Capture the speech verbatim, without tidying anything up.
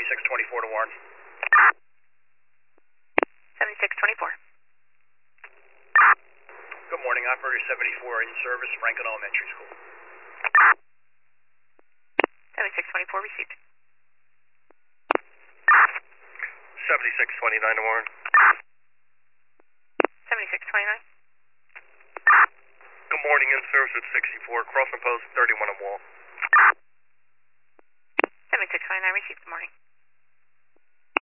seventy-six twenty-four to Warren. seventy-six twenty-four. Good morning, operator seventy-four in service, Rankin Elementary School. seventy-six twenty-four received. seventy-six twenty-nine to Warren. seventy-six twenty-nine. Good morning, in service at sixty-four, crossing post thirty-one at Wall. seventy-six twenty-nine received. Good morning.